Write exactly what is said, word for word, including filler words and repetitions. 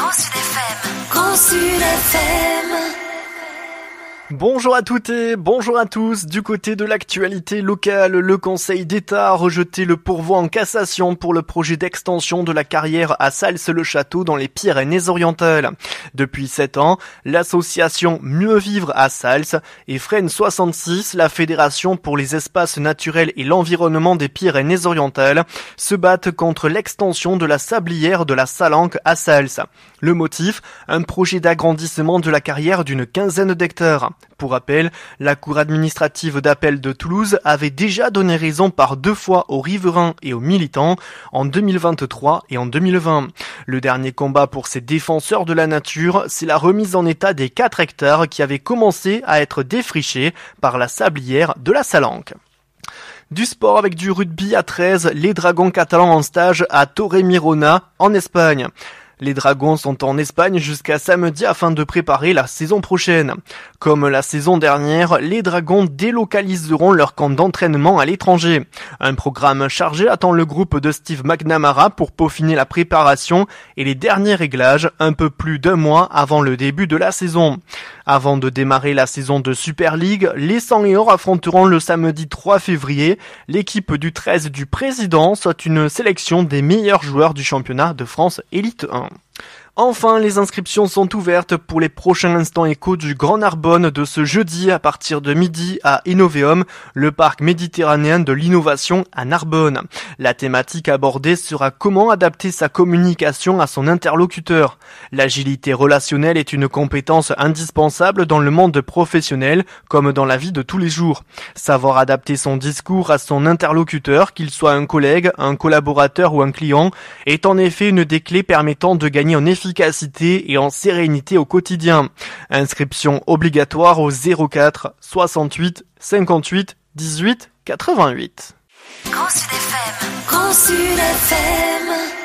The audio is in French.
Grand Sud F M. Grand Sud F M. Bonjour à toutes et bonjour à tous. Du côté de l'actualité locale, le Conseil d'État a rejeté le pourvoi en cassation pour le projet d'extension de la carrière à Sals-le-Château dans les Pyrénées-Orientales. Depuis sept ans, l'association Mieux Vivre à Sals et Frêne soixante-six, la Fédération pour les espaces naturels et l'environnement des Pyrénées-Orientales, se battent contre l'extension de la sablière de la Salanque à Sals. Le motif, un projet d'agrandissement de la carrière d'une quinzaine d'hectares. Pour rappel, la Cour administrative d'appel de Toulouse avait déjà donné raison par deux fois aux riverains et aux militants en deux mille vingt-trois et en deux mille vingt. Le dernier combat pour ces défenseurs de la nature, c'est la remise en état des quatre hectares qui avaient commencé à être défrichés par la sablière de la Salanque. Du sport avec du rugby à treize, les Dragons catalans en stage à Torremirona en Espagne. Les Dragons sont en Espagne jusqu'à samedi afin de préparer la saison prochaine. Comme la saison dernière, les Dragons délocaliseront leur camp d'entraînement à l'étranger. Un programme chargé attend le groupe de Steve McNamara pour peaufiner la préparation et les derniers réglages un peu plus d'un mois avant le début de la saison. Avant de démarrer la saison de Super League, les Sang et Or affronteront le samedi trois février l'équipe du treize du président, soit une sélection des meilleurs joueurs du championnat de France Élite un. Enfin, les inscriptions sont ouvertes pour les prochains instants échos du Grand Narbonne de ce jeudi à partir de midi à Innoveum, le parc méditerranéen de l'innovation à Narbonne. La thématique abordée sera comment adapter sa communication à son interlocuteur. L'agilité relationnelle est une compétence indispensable dans le monde professionnel comme dans la vie de tous les jours. Savoir adapter son discours à son interlocuteur, qu'il soit un collègue, un collaborateur ou un client, est en effet une des clés permettant de gagner en efficacité efficacité et en sérénité au quotidien. Inscription obligatoire au zéro quatre soixante-huit cinquante-huit dix-huit quatre-vingt-huit. Grand Sud F M. Grand Sud F M.